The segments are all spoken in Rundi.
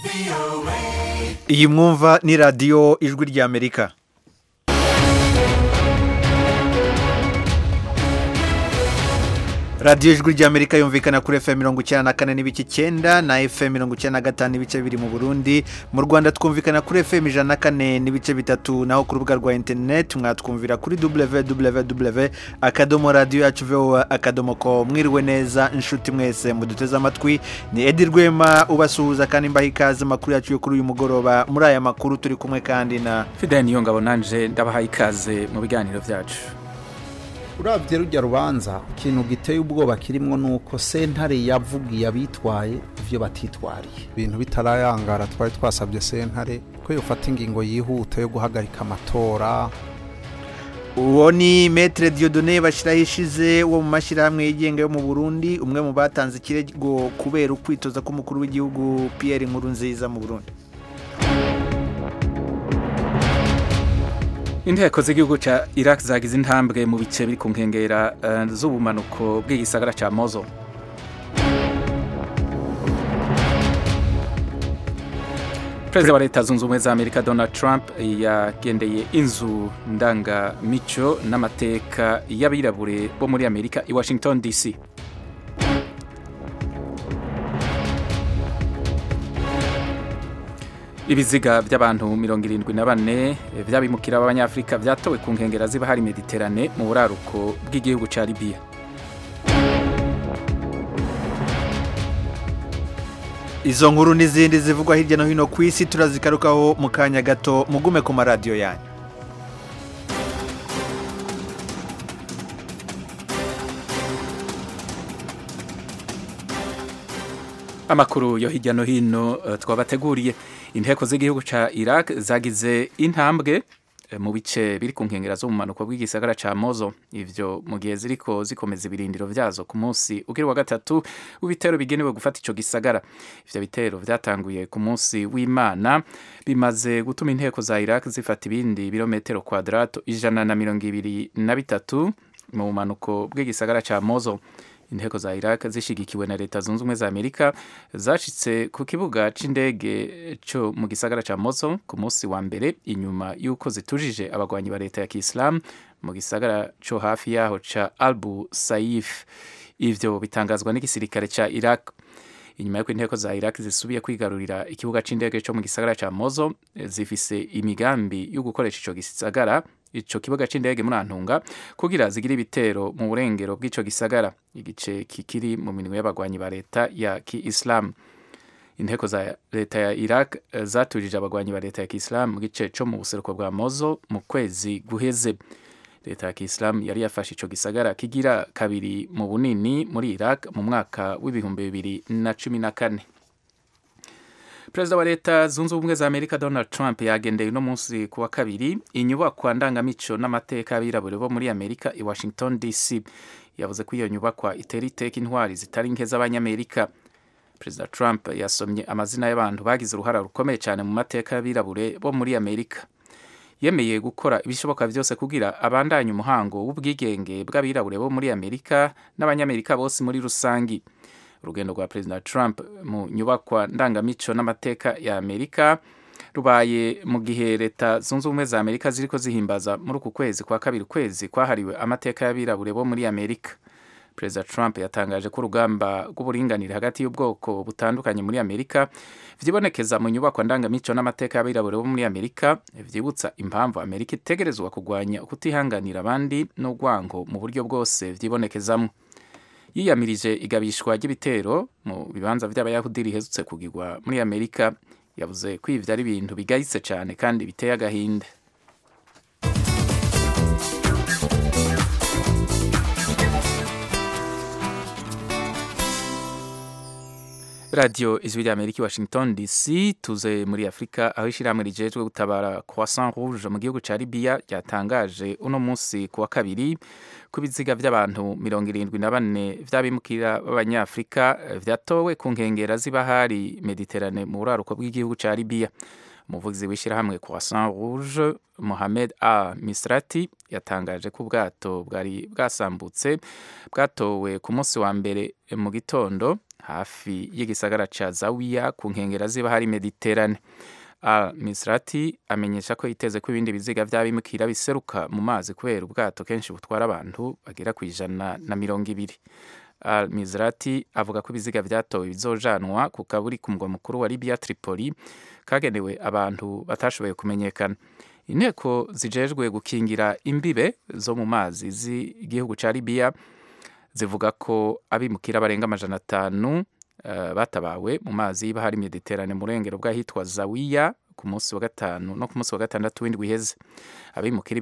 iyi mwumva ni radiyo ijwi ry'Amerika. radiyo ijwi ry'Amerika yumvikana kuri FM 94 n'ibice 9 na FM 95 n'ibice biri mu Burundi. Mu Rwanda twumvikana kuri FM 104 n'ibice 3 naho ku rubuga rwa internet mwatwumvira kuri www.akadomoradio.com. Mwiriwe neza inshuti mwese muduteze amatwi, ni Edi Rwema ubasuhuza kandi mbaha ikaze makuru yacu yo kuri uyu mugoroba. Muri aya makuru turi kumwe kandi na Fidel Niyongabo, nanje ndabaha ikaze mu biganiro byacu. Uravye rujya rubanza ikintu giteye ubwoba kirimwo nuko sentare yavugiye abitwaye ivyo batitwariye, ibintu bitarayangara. Twari twasabye sentare ko yofata ingingo yihuta yo guhagarika amatora. Uwo ni Maître Dieudonné Bashirahishize wo mu mashirahamwe yigenga yo mu Burundi, umwe mu batanze ikirego kubera ukwitoza k'umukuru w'igihugu Pierre Nkurunziza mu Burundi. Inteko z'igihugu ca Iraq zagize intambwe mu bice biri ku nkengera z'ubumanuko bw'igisagara ca Mosul. Perezida wa Leta Zunze Ubumwe za Amerika Donald Trump yagendeye inzu ndangamico n'amateka y'abirabure bo muri Amerika i Washington DC. Ibiziga by'abantu 74 vy'abimukira b'Abanyafrika vyatowe ku nkengera ziba hari Mediterane mu buraruko bw'igihugu ca Libya. Izo nkuru n'izindi zivugwa hirya no hino ku isi turazikarukaho mu kanya gato, mugume ku maradiyo yanyu. Amakuru yo hirya no hino twabateguriye. Inteko z'igihugu ca Iraq zagize intambwe mu bice biri ku nkengera zo mu manuko bw'igisagara ca Mosul, ivyo mu gihe ziriko zikomeza ibirindiro vyazo ku munsi ugira wa gatatu w'ibitero bigenewe gufata ico gisagara. Ivyo bitero vyatanguye ku munsi w'Imana, bimaze gutuma inteko za Iraq zifata ibindi birometero kwadrato 123 mu manuko bw'igisagara ca Mosul. Inteko za Iraq zishigikiwe na Leta Zunze Ubumwe za Amerika zashitse ku kibuga c'indege cyo mu gisagara ca Mosul ku munsi wa mbere, inyuma yuko zitujije abagwanyi ba Leta ya Kiislamu mu gisagara cyo hafi yaho ca Abu Saif. Ivyo bitangazwa n'igisirikare ca Iraq. Inyuma y'uko inteko za Iraq zisubiye kwigarurira ikibuga c'indege cyo mu gisagara ca Mosul, zifise imigambi yo gukoresha ico gisagara, ico kibuga c'indege muri Antunga, kugira zigira ibitero mu burengero bw'ico gisagara, igice kikiri mu minwe y'abagwanyi ba Leta ya Kiislamu. Inteko za Leta ya Iraq zatujije abagwanyi ba Leta ya Kiislamu mu gice cyo mu buseruko bwa Mosul mu kwezi guheze. Leta ya Kiislamu yari yafashe ico gisagara kigira kabiri mu bunini muri Iraq mu mwaka w'2014. Perezida wa Leta Zunze Ubumwe za Amerika Donald Trump yagendeye no munsi kuwa kabiri inyubakwa ndangamico n'amateka y'abirabure bo muri Amerika i Washington DC. Yavuze ko iyo nyubakwa itera iteka intwari zitari nke z'Abanyamerika. Perezida Trump yasomye amazina y'abantu bagize uruhara rukomeye cyane mu mateka y'abirabure bo muri Amerika. Yemeye gukora ibishoboka byose kugira abandanye umuhango w'ubwigenge bw'abirabure bo muri Amerika n'Abanyamerika bose muri rusangi. Urugendo rwa Perezida Trump mu nyubakwa ndangamico n'amateka ya Amerika rubaye mu gihe Leta Zunze Ubumwe za Amerika ziriko zihimbaza muri uku kwezi kwa kabiri, kwezi kwahariwe amateka y'abirabure bo muri Amerika. Perezida Trump yatangaje ko urugamba rw'uburinganire hagati y'ubwoko butandukanye muri Amerika vyibonekeza mu nyubakwa ndangamico n'amateka y'abirabure bo muri Amerika, vyibutsa impamvu Amerika itegerezwa kugwanya ukutihanganira abandi n'urwango mu buryo bwose vyibonekezamo. Yiyamirije igabishwa ry'ibitero mu bibanza vy'abayahudi rihezutse kugirwa muri Amerika. Yavuze ko ivyo ari ibintu bigayitse cyane kandi biteye agahinda. Radio Ijwi ry'Amerika Washington DC. Tuze muri Afrika, aho ishirahamwe rijejwe gutabara Croissant Rouge mu gihugu ca Libya ryatangaje uno munsi kuwa kabiri ku biziga by'abantu 74 vy'abimukira b'Abanyafrika vyatowe ku nkengera z'ibahari Mediterane mu buraruko bw'igihugu ca Libya. Umuvugizi w'ishirahamwe Croissant Rouge Mohamed Misrati yatangaje ko ubwato bwari bwasambutse bwatowe ku munsi wa mbere mu gitondo hafi y'igisagara ca Zawiya ku nkengera z'ibahari Mediterane. Al-Misrati amenyesha ko yiteze ko ibindi biziga vy'abimukira biseruka mu mazi kubera ubwato kenshi butwara abantu bagera ku 120. Al-Misrati avuga ko ibiziga vyatowe bizojanwa ku kaburi ku mugwa mukuru wa Libya Tripoli kagenewe abantu batashoboye kumenyekana. Inteko zijejwe gukingira imbibe zo mu mazi z'igihugu ca Libya zivuga ko abimukira barenga 500 batabawe mu mazi y'ibahari Mediterane mu rengero bw'ahitwa Zawiya ku munsi wa gatanu no ku munsi wa gatandatu w'indwi iheze. Abimukira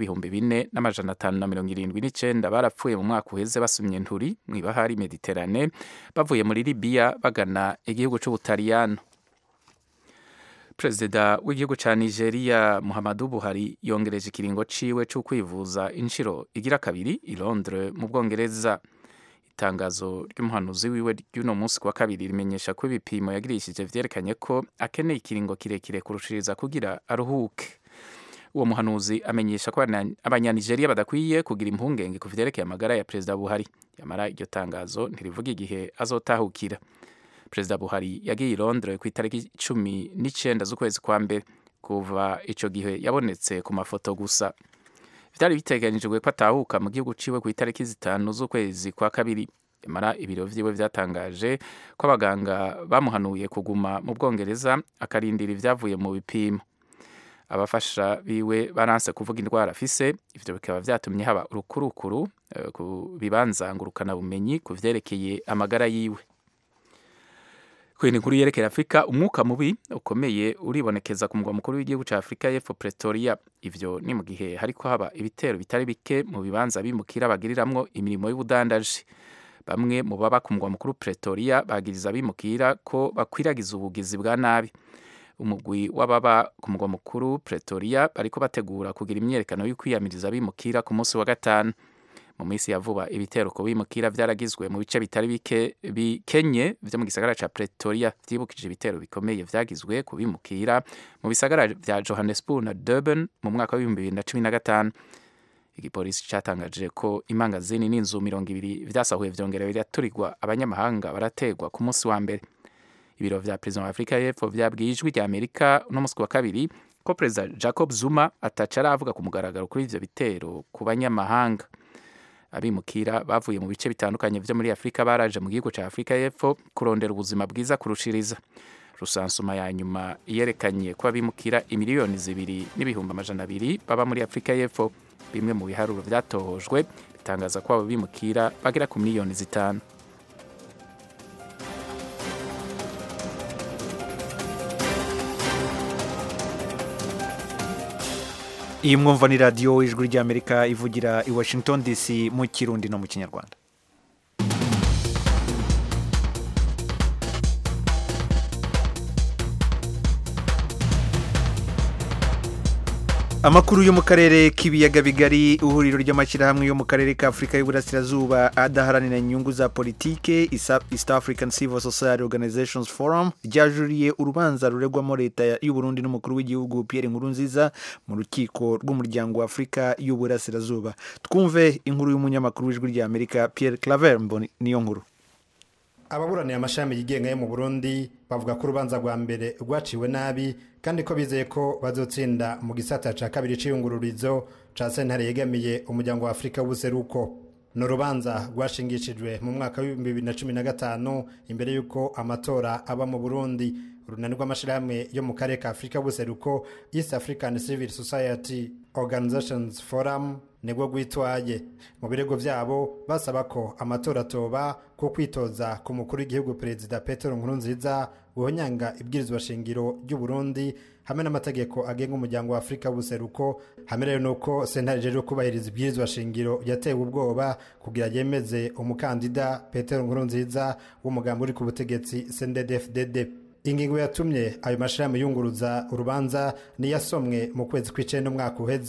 4,579 barapfuye mu mwaka uheze basumye nturi mu ibahari Mediterane bavuye muri Libya bagana igihugu c'Ubutaliyano. Perezida w'igihugu ca Nigeria Muhammadu Buhari yongereje ikiringo ciwe cyo kwivuza inshiro igira kabiri i Londres mu Bwongereza. Itangazo ry'umuhanuzi wiwe ry'uno munsi kwa kabiri rimenyesha ko ibipimo yagirishije vyerekanye ko akeneye ikiringo kirekire kurushiriza kugira aruhuke. Uwo muhanuzi amenyesha ko abanyanigeria badakwiye kugira impungenge ku vyerekeye amagara ya Perezida Buhari. Yamara iryo tangazo ntirivuga igihe azotahukira. Perezida Buhari yagiye i Londres ku itariki 19 z'ukwezi kwa mbere. Kuva ico gihe yabonetse ku mafoto gusa. Vyari biteganijwe ko atahuka mu gihugu ciwe ku itariki 5 z'ukwezi kwa kabiri. Yamara ibiro vyiwe vyatangaje ko abaganga bamuhanuye kuguma mu Bwongereza akarindira ivyavuye mu bipimo. Abafasha biwe baranse kuvuga indwara afise, ivyo bikaba vyatumye haba urukurukuru ku bibanza ngurukana bumenyi ku vyerekeye amagara yiwe. Kwini nkuru yerekera Afrika, umwuka mubi ukomeye uribonekeza ku mugwa mukuru w'igihugu ca Afrika y'Epfo Pretoria. Ivyo ni mu gihe hariko haba ibitero bitari bike mu bibanza bimukira bagiriramwo imirimo y'ubudandaji. Bamwe mu baba ku mugwa mukuru Pretoria bagiriza bimukira ko bakwiragiza ubugizi bwa nabi. Umugwi w'ababa ku mugwa mukuru Pretoria bariko bategura kugira imyerekano y'ukwiyamiriza bimukira ku munsi wa gatanu. Mu minsi ya vuba ibitero ko bimukira vyaragizwe mu bice bitari bike bikenye vyo mu gisagara ca Pretoria, vyibukije ibitero bikomeye vyagizwe ku bimukira mu bisagara vya Johannesburg na Durban mu mwaka wa 2015. Igipolisi catangaje ko imangazini n'inzu 200 vyasahuye vyongerewe biraturirwa abanyamahanga barategwa ku munsi wa mbere. Ibiro vya President wa Afrika y'Epfo vyabwiye ijwi rya Amerika no munsi wa kabiri ko President Jacob Zuma atacara avuga ku mugaragaro kuri ivyo bitero ku banyamahanga. Abimukira bavuye mu bice bitandukanye vyo muri Afrika baraje mu gihugu ca Afrika y'Epfo kurondera ubuzima bwiza kurushiriza. Rusansuma ya nyuma yerekanye ko abimukira 2,200,000 baba muri Afrika y'Epfo. Bimwe mu biharuro vyatohojwe bitangaza ko abo bimukira bagera ku 5,000,000. Iyi mwumva ni radiyo ijwi ry'Amerika ivugira i Washington DC mu Kirundi no mu Kinyarwanda. Amakuru yo mu karere k'ibiyaga bigari, ihuriro ry'amashyirahamwe yo mu karere ka Afurika y'Uburasirazuba adaharanira inyungu za politike, East African Civil Society Organizations Forum, ryajuriye urubanza ruregwamo leta y'u Burundi n'umukuru w'igihugu Pierre Nkurunziza mu rukiko rw'umuryango wa Afurika y'Uburasirazuba. Twumve inkuru y'umunyamakuru w'ijwi ry'Amerika Pierre Claver Mboni niyo nkuru. Ababuraniye amashami yigenga yo mu Burundi bavuga ko urubanza rwa mbere rwaciwe nabi kandi ko bizeye ko bazotsinda mu gisata ca kabiri c'iyungururizo ca sentare yegamiye umuryango wa Afurika w'ubuseruko. No rubanza rwashingishijwe mu mwaka wa 2015 imbere yuko amatora aba mu Burundi. Urunani rw'amashirahamwe yo mu karere ka Afurika w'ubuseruko East African Civil Society Organizations Forum nibwo gwitwaye. Mu birego vyabo basaba ko amatora toba ko kwitoza ku mukuru w'igihugu Perezida Petero Nkurunziza guhonyanga ibwirizwa shingiro ry'u Burundi hamwe n'amategeko agenga umuryango wa Afurika w'ubuseruko, hamwe rero nuko sentare jeje kubahiriza ibwirizwa shingiro yatewe ubwoba kugira yemeze umukandida Petero Nkurunziza w'umugambi uri ku butegetsi CNDD-FDD. Ingingo yatumye ayo mashirahamwe yunguruza urubanza ni yasomwe mu kwezi kw'icenda umwaka uheze.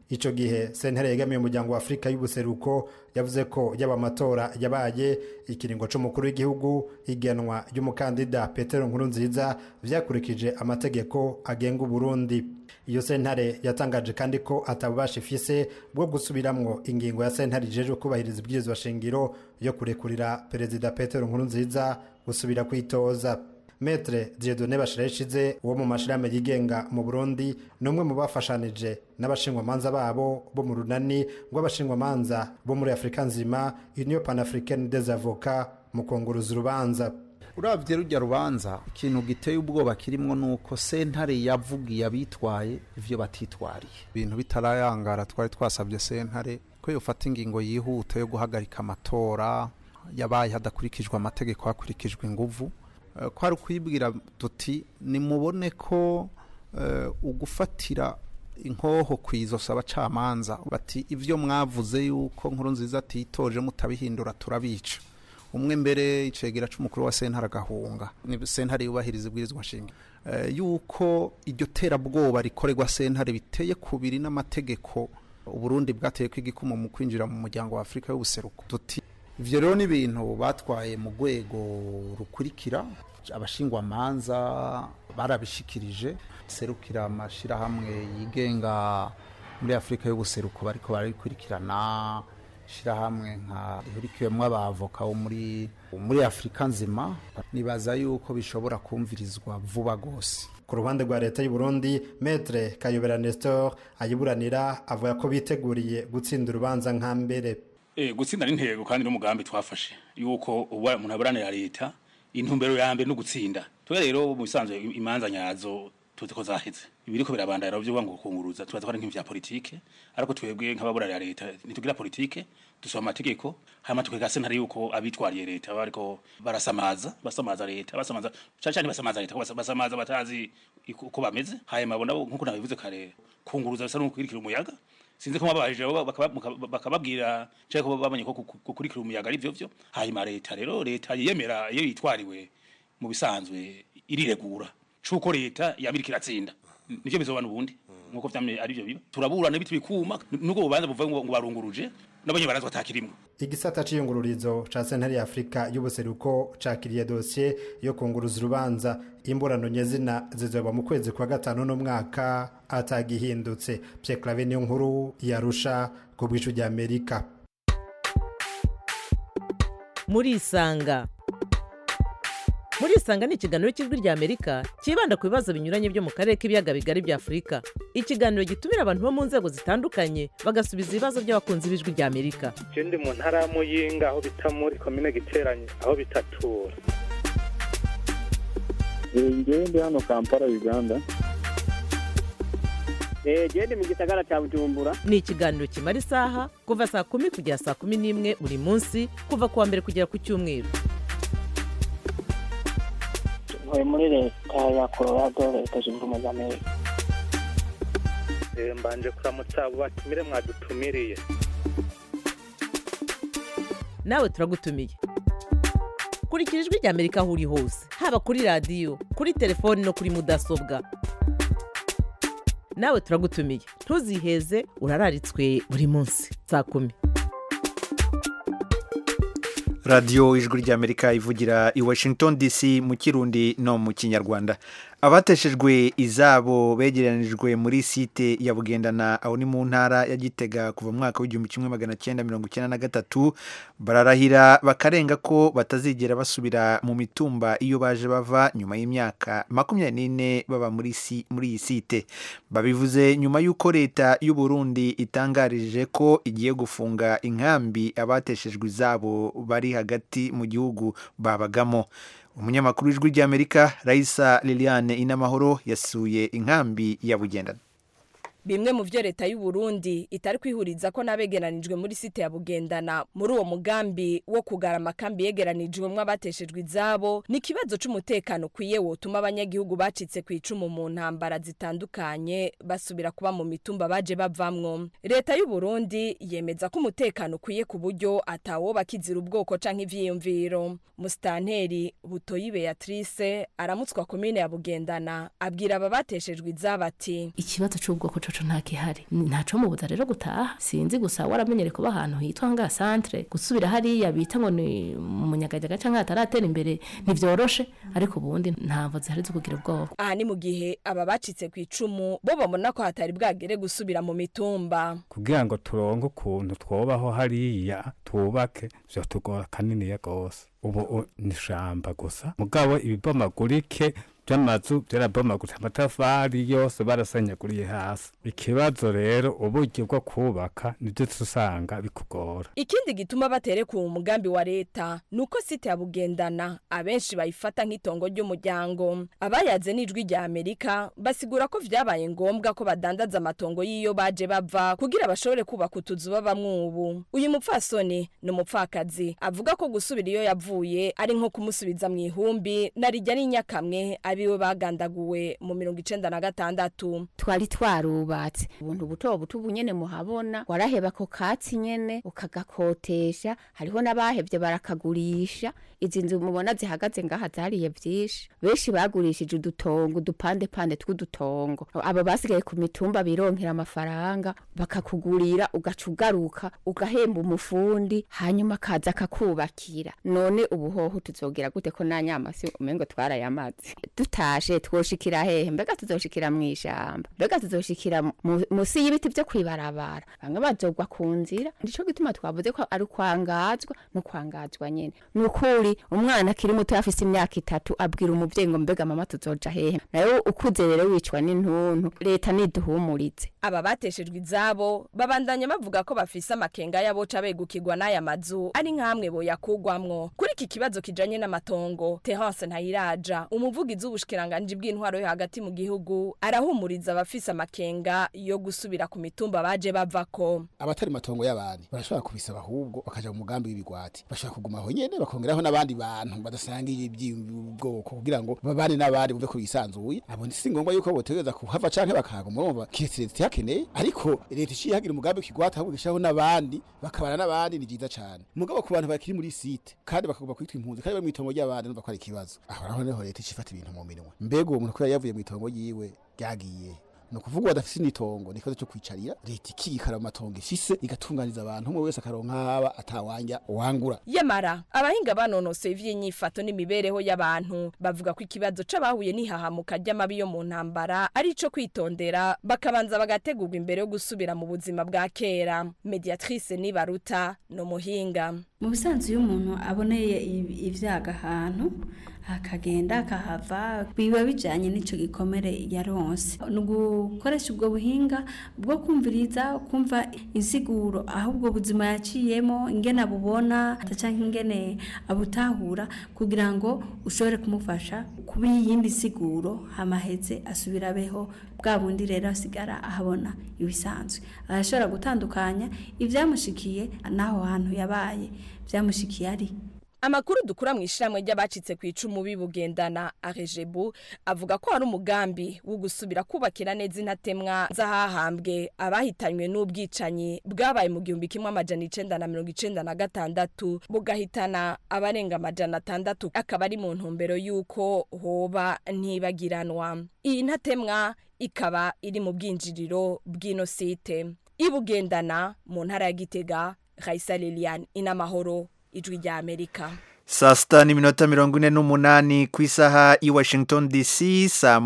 ico gihe sentare yegamiye umuryango wa Afrika y'ubuseruko yavuze ko yaba amatora yabaye ikiringo c'umukuru w'igihugu igenwa ry'umukandida Petero Nkurunziza vyakurikije amategeko agenga Burundi. Iyo sentare yatangaje kandi ko atabubasha ifise bwo gusubiramwo ingingo ya sentare ijeje kubahiriza ibwirizwa shingiro yo kurekurira perezida Petero Nkurunziza gusubira kwitoza. Maître Dieudonné Bashireshize wo mu mashirahamwe yigenga mu Burundi numwe mu bafashanije n'abashingwamanza babo bo mu runani rw'abashingwamanza bo muri Afrika nzima Union Pan-Africaine des Avocats mu konguruza urubanza. Uravye rujya rubanza ikintu giteye ubwoba kirimwo nuko sentare yavugiye abitwaye ivyo batitwariye. Ibintu bitarayangara twari twasabye sentare ko yofata ingingo yihuta yo guhagarika amatora yabaye hadakurikijwe amategeko hakurikijwe inguvu. Kwari kwibwira tuti nimubone ko ugufatira inkoho kwizosa abacamanza bati ivyo mwavuze yuko Nkurunziza atitoje mutabihindura turabica. Umwe mbere icegera c'umukuru wa sentare agahunga ni sentare yubahiriza ibwirizwa shingiro yuko iryo terabwoba rikorerwa sentare biteye kubiri n'amategeko Uburundi bwateye kw'igikumu mu kwinjira mu muryango wa Afrika y'ubuseruko. Tuti ivyo rero ni ibintu batwaye mu rwego rukurikira abashingwamanza barabishikirije serukira amashirahamwe yigenga muri Afrika y'ubuseruko bariko barabikurikirana shirahamwe nka ihurikiwemwo abavoka wo muri Afrika nzima nibaza yuko bishobora kumvirizwa vuba gose. Ku ruhande rwa leta y'u Burundi Maître Kayobera Nestor ayiburanira avuga ko biteguriye gutsinda urubanza nka mbere. Gutsinda n'intego kandi n'umugambi twafashe yuko umuntu aburanira leta intumbero ya mbere no gutsinda. Twe rero mu bisanzwe imanza nyazo tuzi ko zaheze. Ibiriko birabandara byo ngo kunguruza tubaza ko ari nk'ivya politike ariko twebwe nk'ababuranira leta nitugira politike dusoma amategeko hama tukega sentare yuko abitwariye leta bariko basamaza leta cyane basamaza leta basamaza batazi uko bameze hanyuma bona nkuko nabivuze kare kunguruza bisa no kwirikira umuyaga sinzi ko mabajije bakababwira cyangwa ko babanye ko kukurikira umuyaga ari byo hanyuma leta rero leta yemera iyo yitwariwe mu bisanzwe iriregura cuko leta yabirikira tsinda nivyo bizobana ubundi nkuko vyamye ari byo biba turaburana biti bikuma nuko bubanza buvuga ngo barunguruje nabonye barazwa takirimwe. Igisata c'iyungururizo ca sentare ya Afrika y'ubuseruko cakiriye dossier yo kunguruza urubanza imburano nyezina zizoba mu kwezi kwa gatanu no mwaka atagihindutse. Pierre Claver niyo nkuru yarusha ku bwicu rya Amerika. Muri Isanga ni ikiganiro cy'ijwi rya Amerika kibanda ku bibazo binyuranye byo mu karere k'ibiyaga bigari bya Afrika. Ikiganiro gitumira abantu bo mu nzego zitandukanye bagasubiza ibibazo by'abakunzi b'ijwi rya Amerika. Je ndi mu ntara ya Muyinga aho bita muri commune Giteranye aho bitatura. Ngewe ndi hano Kampala Uganda. Ndi mu gisagara cya Bujumbura. Ni ikiganiro kimara isaha kuva saa 10 kugera saa 11 buri munsi kuva kuwa mbere kugera ku cyumweru. Muri leta ya Colorado leta zunze ubumwe za Amerika. Mbanje kuramutsa abo batumire mwadutumiriye. Nawe turagutumiye. Kurikira ijwi rya Amerika aho uri hose haba kuri radio kuri telefone no kuri mudasobwa. Nawe turagutumiye ntuziheze urararitswe buri munsi saa 10. Radio ijwi ry'Amerika ivugira i Washington DC mu Kirundi no mu Kinyarwanda. Abateshejwe izabo begeranijwe muri site ya Bugendana aho ni mu ntara ya Gitega kuva mu mwaka w'1993 bararahira bakarenga ko batazigera basubira mu mitumba iyo baje bava nyuma y'imyaka 24 baba muri iyi site. Babivuze nyuma y'uko leta y'u Burundi itangarije ko igiye gufunga inkambi abateshejwe izabo bari hagati mu gihugu babagamo. Umunyamakuru w'ijwi ry'Amerika Raisa Liliane Inamahoro yasuye inkambi ya Bugendana. Bimwe mu byo leta y'u Burundi itari kwihuriza ko nabegeranijwe muri site ya Bugendana muri uwo mugambi wo kugara amakambi yegeranijwe mwa bateshejwe izabo ni kibazo c'umutekano kwiye wotuma abanyagihugu bacitse kwicumu mu ntambara zitandukanye basubira kuba mu mitumba baje bavamwo. Leta y'u Burundi yemeza ko umutekano kwiye ku buryo atawo bakizira ubwoko canke ivyiyumviro. Mustanteri Butoyi Beatrice aramutswa komine ya Bugendana abwira aba bateshejwe izabo ati ikibazo c'ubwoko ico nta kihari ntaco mubuza rero gutaha sinzi gusa waramenyere kuba ahantu hitwa nga centre gusubira hariya bita ngo ni umunyagajaga canke ataratera imbere ntivyoroshe ariko ubundi ntamvo zihari zo kugira ubwoba. Aha ni mu gihe aba bacitse ku icumu bo babona ko hatari bwagere gusubira mu mitumba kugira ngo turonke ukuntu twobaho hariya tubake vyo tugora kanini ya gose ubu nishamba gusa mugabo ibibomagurike by'amazu byarabomaguritse amatafari yose barasanyaguriye hasi ikibazo rero uburyo bwo kubaka nibyo tusanga bikugora. Ikindi gituma batere ku mugambi wa leta nuko site ya Bugendana abenshi bayifata nk'itongo ry'umuryango abayaze n'ijwi rya Amerika basigura ko vyabaye ngombwa ko badandaza amatongo yiyo baje bava kugira bashobore kubaka utuzu babamwe ubu. Uyu mupfasoni no mupfakazi avuga ko gusubira iyo yavuye ari nko kumusubiza mu ihumbi narijya n'inyakamwe abiwe bagandaguwe mu 1996. Twari twarubatse ubuntu buto buto bunyene muhabona waraheba ko katsi nyene ukagakotesha hariho nabahevye barakagurisha izi nzu mubona zihagaze ngaha zariye vyinshi beshi bagurishije udutongo dupande pande tw'udutongo abo basigaye ku mitumba bironkera amafaranga bakakugurira ugacugaruka ugahemba umufundi hanyuma kaza kakubakira none ubuhoho tuzogera gute ko nanyamasi umengo twarayamaze dutashe twoshikira hehe mbega tuzoshikira mwishamba mbega tuzoshikira musi y'ibiti byo kwibarabara bamwe bazogwa ku nzira ndico gituma twavuze ko ari kwangazwa no kwangazwa nyene nukuri umwana kiri muto afise imyaka 3 abwira umuvyeyi ngo mbega mama tuzoja hehe nayo ukuze rero wicwa n'intuntu leta niduhumurize. Aba bateshejwe izabo babandanya bavuga ko bafise amakenga yaboca begukirwa n'aya mazu ari nkamwe bo yakugwamwo kuri iki kibazo kijanye n'amatongo. Terence Ntayiraja umuvugizi w'ubushikiranganje bw'intwaro yo hagati mu gihugu arahumuriza abafise amakenga yo gusubira ku mitumba baje bavako. Abatari matongo y'abandi barashobora kubisaba ahubwo bakaja mu mugambi w'ibigwati bashaka kuguma aho nyene bakongeraho n'abandi bantu badasangiye iby'ubwoko kugira ngo babane n'abandi bumve ko bisanzuye abo si ngombwa yuko botegeza kuhava canke bakaga murumva kiretse yakeneye ariko leta ishihagira umugambi w'ikigwati ahubwo gishaho n'abandi bakabana n'abandi ni byiza cyane mugabo ku bantu bakiri muri site kandi bakagomba kwitwa impunzi kandi bari mu itongo ry'abandi numva ko ari ikibazo aho naho leta ishifata ibintu mu minwe mbego uwo muntu ko yavuye mu itongo yiwe ryagiye no kuvuga badafise nitongo nikoze cyo kwicarira leta ikigikara amatongo ifise igatunganiza abantu umwe wese akaronka haba atawanja wangura. Yamara abahinga banonose ivy'inyifato n'imibereho y'abantu bavuga ko ikibazo c'abahuye n'ihahamuka ry'amabi yo mu ntambara ari ico kwitondera bakabanza bagategurwa imbere yo gusubira mu buzima bwa kera. Mediatrice Nibaruta no muhinga mu bisanzwe y'umuntu aboneye ivyaga ahantu akagenda akahava biba bijanye n'ico gikomere yaronse nugukoresha ubwo buhinga bwo kumviriza kumva insiguro ahubwo buzima yaciyemo ingene abubona canke ingene abutahura kugira ngo ushobore kumufasha kuba yindi siguro hamaheze asubira beho bwa bundi rero asigara ahabona ibisanzwe arashobora gutandukanya ivyamushikiye naho hantu yabaye vyamushikiye ari. Amakuru dukura mu ishiramwe ry'abacitse ku icumu bibugendana Arejebu avuga ko hari umugambi wo gusubira kubakira neza intatemwa zahahambwe abahitanywe n'ubwicanyi bwabaye mu 1996 bugahitana abarenga 600 akaba ari mu ntumbero yuko hoba ntibagiranwa. Iyi ntatemwa ikaba iri mu bwinjiriro bw'ino site ibugendana mu ntara ya Gitega. Raisa Lilian Inamahoro ijwi rya Amerika. Saa 6:48 ku isaha i Washington DC, saa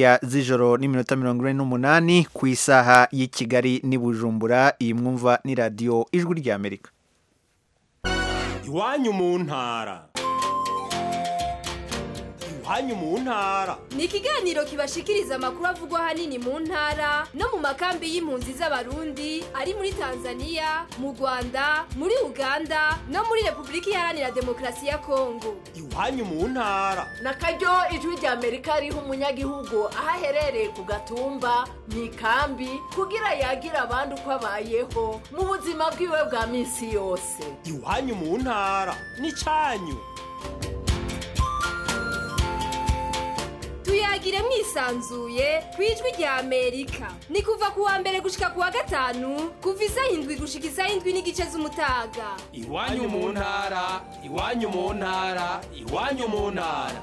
1:48 ku isaha y'i Kigali ni Bujumbura. Iyi mwumva ni radio ijwi rya Amerika. Iwanyu mu ntara. Iwanyu mu ntara ni ikiganiro kibashikiriza amakuru avugwa hanini mu ntara no mu makambi y'impunzi z'abarundi ari muri Tanzania, mu Rwanda, muri Uganda no muri Republika Iharanira Demokarasi ya Kongo. Iwanyu mu ntara nakaryo ijwi rya Amerika riha umunyagihugu ahaherereye ku gatumba mu ikambi kugira yagira abandi uko abayeho mu buzima bwiwe bwa minsi yose. Iwanyu mu ntara ni canyu. Tuyagire mwisanzuye kwijwi rya Amerika. Ni kuva kuwa mbere gushika kuwa gatanu kuva isaha 7 gushika isaha 7:30 z'umutaga. Iwanyu mu ntara, iwanyu mu ntara, iwanyu mu ntara.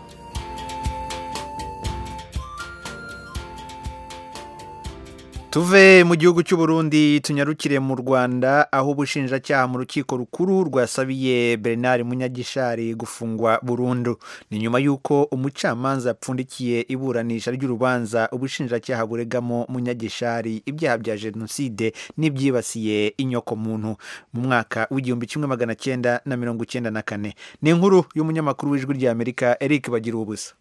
tuve mu gihugu cy'u Burundi tunyarukire mu Rwanda aho ubushinjacyaha mu rukiko rukuru rwasabiye Bernard Munyagishari gufungwa burundu. Ni nyuma y'uko umucamanza apfundikiye iburanisha ry'urubanza ubushinjacyaha buregamo Munyagishari ibyaha bya jenoside n'ibyibasiye inyokomuntu mu mwaka w'igihumbi 1994. Ni inkuru y'umunyamakuru w'Ijwi ry'Amerika Eric Bagirubusa.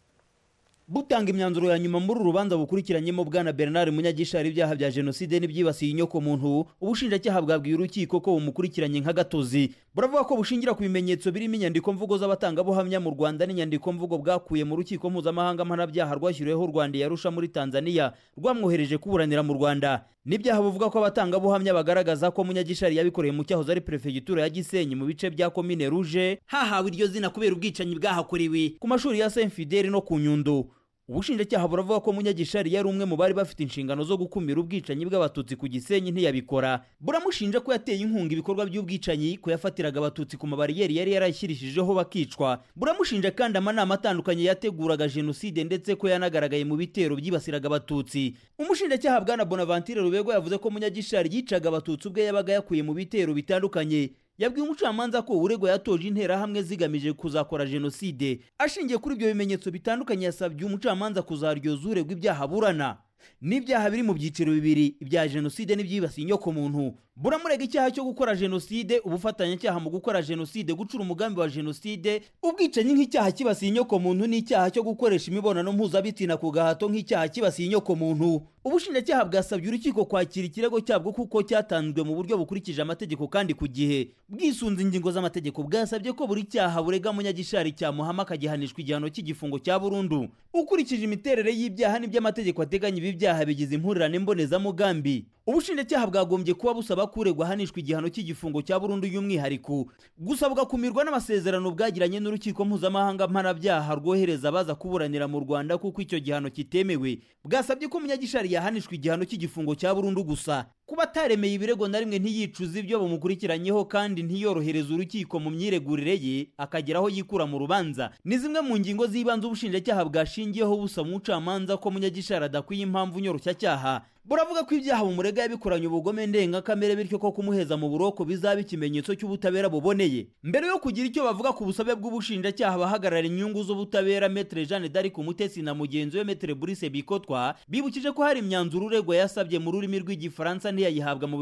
Butanga imyanzuro ya nyuma muri urubanza bukurikiranyemo bwana Bernard Munyagishari ibyaha bya jenoside n'ibyibasiye inyokomuntu, ubushinjacyaha bwabwiye urukiko ko bumukurikiranye nka gatozi. Buravuga ko bushingira ku bimenyetso birimo inyandiko mvugo z'abatangabuhamya mu Rwanda n'inyandiko mvugo bwakuye mu rukiko mpuzamahanga mpanabyaha rwashyiriweho u Rwanda yarusha muri Tanzania rwamwohereje kuburanira mu Rwanda. N'ibyaha buvuga ko abatangabuhamya bagaragaza ko Munyagishari yabikoreye mu cyahoze ari prefegitura ya Gisenyi mu bice bya Komine Rouge hahawe iryo zina kubera ubwicanyi bwahakorewe ku mashuri ya Saint Fidèle no ku Nyundo. Ubushinjacyaha buravuga ko Munyagishari yari umwe mu bari bafite inshingano zo gukumira ubwicanyi bw'abatutsi ku Gisenyi ntiyabikora. Buramushinja ko yateye inkunga ibikorwa by'ubwicanyi, ko yafatiraga abatutsi ku mabariyeri yari yarashyirishijeho bakicwa. Buramushinja kandi amanama atandukanye yateguraga jenoside ndetse ko yanagaragaye mu bitero byibasiraga abatutsi. Umushinjacyaha bwana Bonaventure Rubego yavuze ko Munyagishari yicaga abatutsi ubwe yabaga yakuye mu bitero bitandukanye. Yabwiye umucamanza ko uregwa yatoje interahamwe zigamije kuzakora jenoside. Ashingiye kuri ibyo bimenyetso bitandukanye yasabye umucamanza kuzaryoza uregwa ibyaha burana. N'ibyaha biri mu byiciro bibiri, ibya jenoside n'ibyibasiye inyokomuntu. Buramurega icyaha cyo gukora jenoside, ubufatanyacyaha mu gukora jenoside, gucura umugambi wa jenoside, ubwicanyi nk'icyaha kibasiye inyokomuntu n'icyaha cyo gukoresha imibonano mpuzabitsina ku gahato nk'icyaha kibasiye inyokomuntu. Ubushinjacyaha bwasabye urukiko kwakira ikirego cyabwo kuko cyatanzwe mu buryo bukurikije amategeko kandi ku gihe. Bwisunze ingingo z'amategeko bwasabye ko buri cyaha burega Munyagishari cyamuhama akagihanishwa igihano cy'igifungo cya burundu. Ukurikije imiterere y'ibyaha n'iby'amategeko ateganya ibi byaha bigize impurirane mbonezamugambi. Ubushinjacyaha bwagombye kuba busaba kuregwa ahanishwa igihano cy'igifungo cya burundu y'umwihariko. Gusa bugakumirwa n'amasezerano bwagiranye n'urukiko mpuzamahanga mpanabyaha rwohereza abaza kuburanira mu Rwanda kuko icyo gihano kitemewe. Bwasabye ko Munyagishari yahanishwa igihano cy'igifungo cya burundu gusa. Kuba ataremeye ibirego na rimwe ntiyicuza ibyo bamukurikiranyeho kandi ntiyorohereza urukiko mu myiregurire ye akageraho yikura mu rubanza. Ni zimwe mu ngingo z'ibanze ubushinjacyaha bwashingiyeho busaba umucamanza ko Munyagishari adakwiye impamvu nyoroshyacyaha. Buravuga ko ibyaha bumurega yabikoranye ubugome ndengakamere bityo ko kumuheza mu buroko bizaba ikimenyetso cy'ubutabera buboneye. Mbere yo kugira icyo bavuga ku busabe bw'ubushinjacyaha bahagarara inyungu z'ubutabera Maître Jeanne d'Arc Umutesi na mugenzi we Maître Brice Bikotwa bibukije ko hari imyanzuro uregwa yasabye mu rurimi rw'igifaransa ntiyayihabwa mu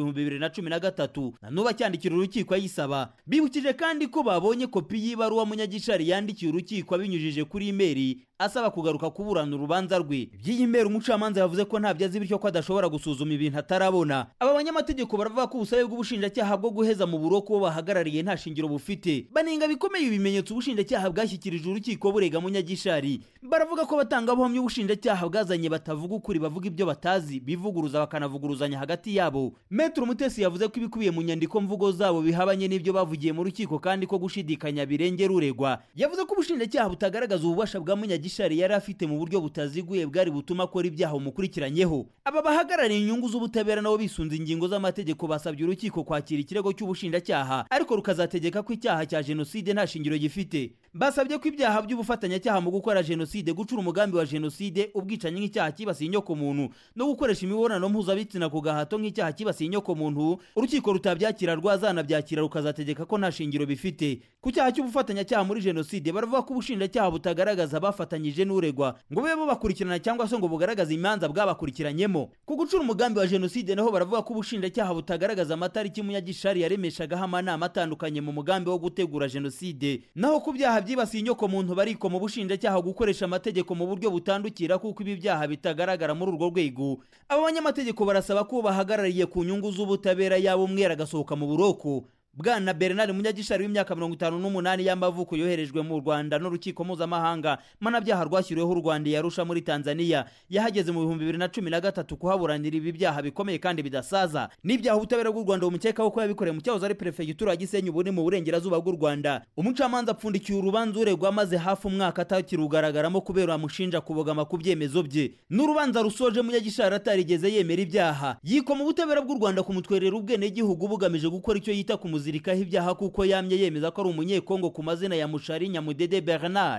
2013 na nuba cyandikira urukiko ayisaba. Bibukije kandi ko babonye kopi y'ibaruwa Munyagishari yandikiye urukiko abinyujije kuri email asaba kugaruka kuburana urubanza rwe. By'iyi mpera umucamanza yavuze ko ntabyo azi bityo ko adashobora gusuzuma ibintu atarabona. Aba banyamategeko baravuga ko ubusabe bw'ubushinjacyaha bwo guheza mu buroko bo bahagarariye nta shingiro bufite. Banenga bikomeye ibimenyetso ubushinjacyaha bwashyikirije urukiko burega Munyagishari. Baravuga ko batangabuhamya ubushinjacyaha bwazanye batavuga ukuri, bavuga ibyo batazi, bivuguruza bakanavuguruzanya hagati yabo. Maître Umutesi yavuze ko ibikubiye mu nyandiko mvugo zabo bihabanye n'ibyo bavugiye mu rukiko kandi ko gushidikanya birengera uregwa. Yavuze ko ubushinjacyaha butagaragaza ububasha bwa Munyagishari yari afite mu buryo butaziguye bwari butuma akora ibyaha umukurikiranyeho. Aba bahagarariye inyungu z'ubutabera nabo bisunze ingingo z'amategeko basabye urukiko kwakira ikirego cy'ubushinjacyaha ariko rukazategeka ko icyaha cya jenoside nta shingiro gifite. Basabye ko ibyaha by'ubufatanyacyaha mu gukora jenoside, gucura umugambi wa jenoside, ubwicanyi nk'icyaha kibasiye inyokomuntu no gukoresha imibonano mpuzabitsina ku gahato nk'icyaha kibasiye inyokomuntu urukiko rutabyakira rwazanabyakira rukazategeka ko nta shingiro bifite. Ku cyaha cy'ubufatanyacyaha muri jenoside baravuga ko ubushinjacyaha butagaragaza abafatanyije n'uregwa ngo bebe bakurikirana cyangwa se ngo bugaragaze imanza bwabakurikiranyemo. Ku gucura umugambi wa jenoside naho baravuga ko ubushinjacyaha butagaragaza amatariki Munyagishari yaremeshagaho amanama atandukanye mu mugambi wo gutegura jenoside. Naho ku byaha byibasiye inyokomuntu bariko mu bushinjacyaha gukoresha amategeko mu buryo butandukira kuko ibi byaha bitagaragara muri urwo rwego. Aba banyamategeko barasaba ko bahagarariye ku nyungu z'ubutabera yabo umwera agasohoka mu buroko. Bwana Bernard Munyagishari w'imyaka 58 y'amavuko yoherejwe mu Rwanda n'urukiko mpuzamahanga mpanabyaha rwashyiriweho u Rwanda yarusha muri Tanzania yahageze mu 2013 kuhaburanira ibi byaha bikomeye kandi bidasaza. N'ibyaha ubutabera bw'u Rwanda umukekaho ko yabikoreye mu cyahoze ari prefegitura ya Gisenyi ubu ni mu burengerazuba bw'u Rwanda. Umucamanza apfundikiye urubanza uregwa maze hafi umwaka atakirugaragaramo kubera amushinja kubogama ku byemezo bye. N'urubanza rusoje Munyagishari atarigeze yemera ibyaha. Yikoma ubutabera bw'u Rwanda kumutwerera ubwene gihugu bugamije gukora icyo yita ku zirikaho ibyaha kuko yamye yemeza ko ari umunyekongo ku mazina ya Mushari Nyamudede Bernard.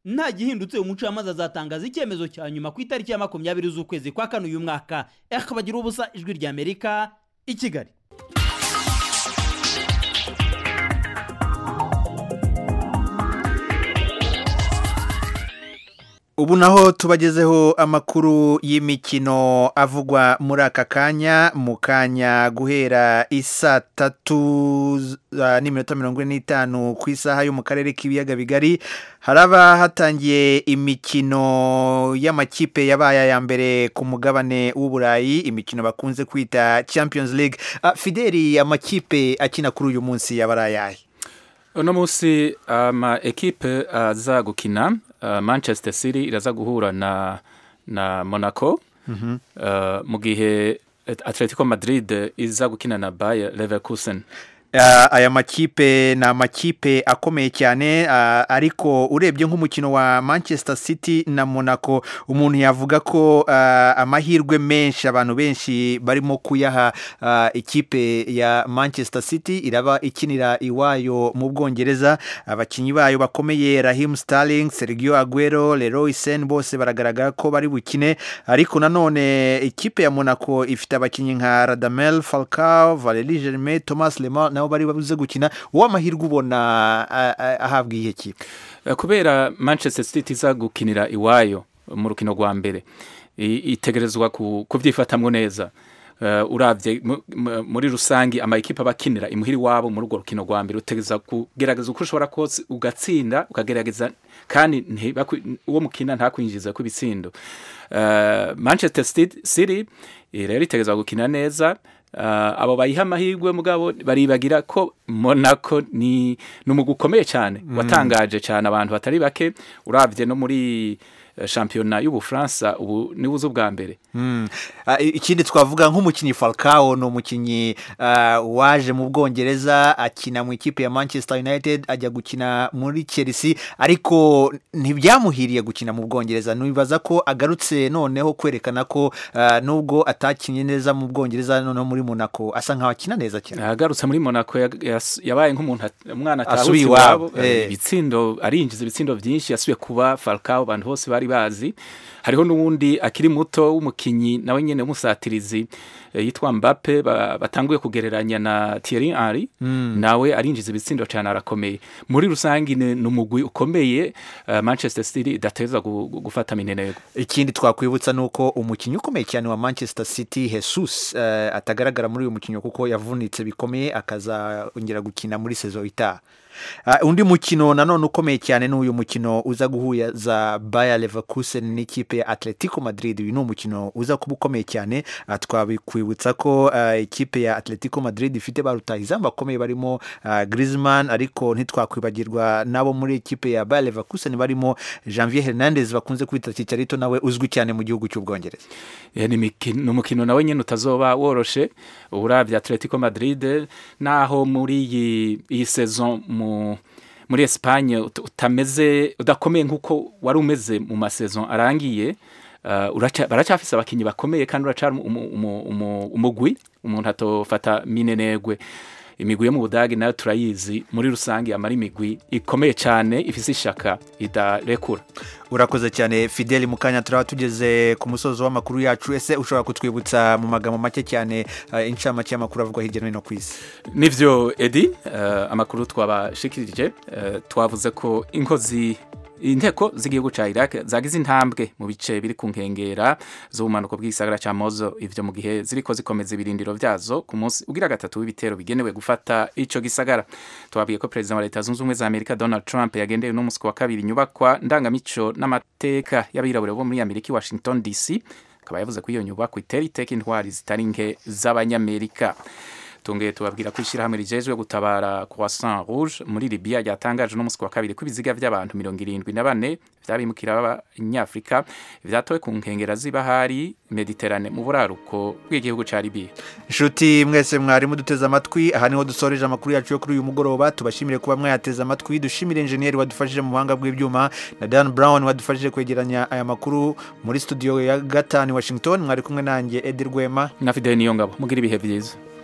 nta gihindutse umucamanza azatangaza icyemezo cya nyuma ku itariki ya 20 z'ukwezi kwa kane uyu mwaka. Bagira ubusa ijwi rya Amerika i Kigali. Ubu naho tubagezeho amakuru y'imikino avugwa muri aka kanya mu kanya guhera isa 3:45 ku isaha yo mu karere k'ibiyaga bigari haraba hatangiye imikino y'amakipe yabaye ya mbere ku mugabane w'Uburayi, imikino bakunze kwita Champions League. Fideli, amakipe akina kuri uyu munsi yabarayaye. Uno munsi ama ekipe aza gukina Manchester City iraza guhura na Monaco, mu gihe Atletico Madrid iza gukina na Bayer Leverkusen. Aya makipe na makipe akomeye cyane, ariko urebye nk'umukino wa Manchester City na Monaco umuntu yavuga ko amahirwe menshi abantu benshi barimo kuyaha ikipe ya Manchester City. Iraba ikinira iwayo mu Bwongereza, abakinyi bayo bakomeye Raheem Sterling, Sergio Aguero, Leroy Sane bose baragaragara ko bari bukine, ariko nanone ikipe ya Monaco ifite abakinyi nka Radamel Falcao, Valéry Germain, Thomas Lemar nabo bari babuze gukina. Uwo amahirwe ubona ahabwa iyi kipe? Kubera Manchester City iza gukinira iwayo mu rukino rwa mbere itegerezwa kubyifatamwo neza. Uravye muri rusangi ama ekipa bakinira imuhiri wabo muri urwo rukino rwa mbere utegeza kugerageza uko ushobora kose ugatsinda, ukagerageza kandi uwo mukina ntakwinjiza ku bitsindo. Manchester City rero itegeza gukina neza. Abo bayiha amahirwe mugabo baribagira ko Monaco ni umugwi ukomeye cyane watangaje cyane abantu batari bake. Uravye no muri shampiyona y'Ubufaransa ubu ni buzo bwa mbere. Ikindi twavuga nk'umukinyi Falcao, no mukinyi waje mu Bwongereza akina mu ikipe ya Manchester United ajya gukina muri Chelsea, ariko ntibyamuhiriye gukina mu Bwongereza. Nibaza ko agarutse noneho kwerekana ko nubwo atakinye neza mu Bwongereza noneho muri Monaco asa nkaho akina neza cyane. Agarutse muri Monaco yabaye nk'umuntu umwana atahutse wabo, ibitsindo arinjiza ibitsindo byinshi, yasubiye kuba Falcao abantu bose bari bazi. Hariho n'uwundi akiri muto w'umukinyi nawe nyene umusatirizi yitwa Mbappe batanguye kugereranya na Thierry Henry, nawe arinjiza ibitsindo cyane, arakomeye. Muri rusangi ni umugwi ukomeye Manchester City idateza gufata mineneko. Ikindi twakwibutsa nuko umukinyi ukomeye cyane wa Manchester City Jesus atagaragara muri uyu mukinyo kuko yavunitse bikomeye, akazongera gukina muri saison itaha. Undi mukino nanone ukomeye cyane n'uyu mukino uza guhuza Bayer Leverkusen n'ikipe ya Atletico Madrid. Uyu ni umukino uza kuba ukomeye cyane. Twabikwibutsa ko ikipe ya Atletico Madrid ifite barutahizamu bakomeye barimo Griezmann, ariko ntitwakwibagirwa nabo muri ikipe ya Bayer Leverkusen barimo Javier Hernandez bakunze kwita Chicharito, nawe uzwi cyane mu gihugu cy'Ubwongereza. Ni umukino nawe nyene utazoba woroshe. Uravye Atletico Madrid naho muri iyi saison muri Espagne udakomeye nkuko wari umeze mu masaison arangiye, baracafise abakinyi bakomeye kandi uracara umugwi umuntu atofata minenegwe. Imigwi yo mu Budagi nayo turayizi muri rusangi amari imigwi ikomeye cyane ifise ishaka idarekura. Urakoze cyane Fideli, mukanya turaba tugeze ku musozo w'amakuru yacu. Ese ushobora kutwibutsa mu magambo make cyane incamake y'amakuru avugwa hirya no hino ku isi? Nivyo Edi, amakuru twabashikirije twavuze ko inteko z'igihugu ca Iraq zagize intambwe mu bice biri ku nkengera z'ubumanuko bw'igisagara ca Mosul, ivyo mu gihe ziriko zikomeza ibirindiro vyazo ku munsi ugira gatatu w'ibitero bigenewe gufata ico gisagara. Twabwiye ko President wa Leta Zunze Ubumwe za Amerika Donald Trump yagendeye no musi wa kabiri nyubakwa ndangamico n'amateka y'abirabure bo muri Amerika Washington DC, akaba yavuze ko iyo nyubakwa itera iteka intwari zitari nke z'abanyamerika. Tungeye tubabwira ko ishirahamwe rijejwe gutabara Croissant Rouge muri Libya ryatangaje no musi wa kabiri ko ibiziga by'abantu 74 vyabimukira b'Abanyafrika vyatowe ku nkengera z'ibahari Mediterane mu buraruko bw'igihugu ca Libya. Inshuti mwese mwari muduteza amatwi, aha niho dusoreje amakuru yacu yo kuri uyu mugoroba. Tubashimire kuba mwayateza amatwi, dushimire engineer wadufashije mu buhanga bw'ibyuma na Dan Brown wadufashije kwegeranya aya makuru muri studio ya gatanu Washington. Mwari kumwe nanjye Edir Rwema na Fidel Niyongabo. Mugira ibihe byiza.